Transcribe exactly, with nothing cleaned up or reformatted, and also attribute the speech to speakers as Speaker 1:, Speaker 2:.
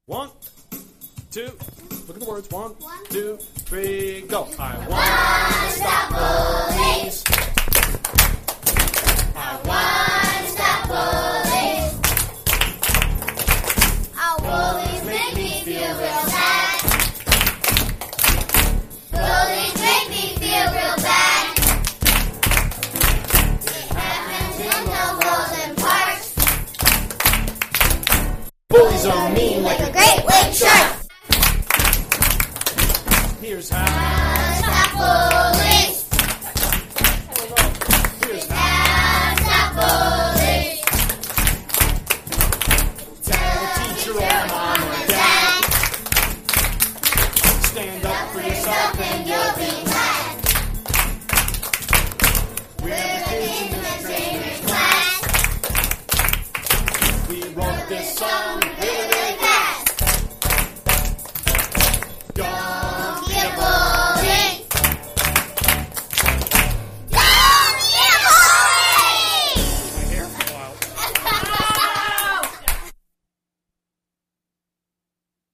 Speaker 1: One, two, look at the words. One,
Speaker 2: One.
Speaker 1: two, three, go. I want
Speaker 2: Wanna stop bullies. I wanna stop bullies. Our bullies make me feel real bad. Bullies make me feel real bad. It happens in the Walden Park.
Speaker 1: bullies are mean like
Speaker 2: Like a great white shark.
Speaker 1: here's how.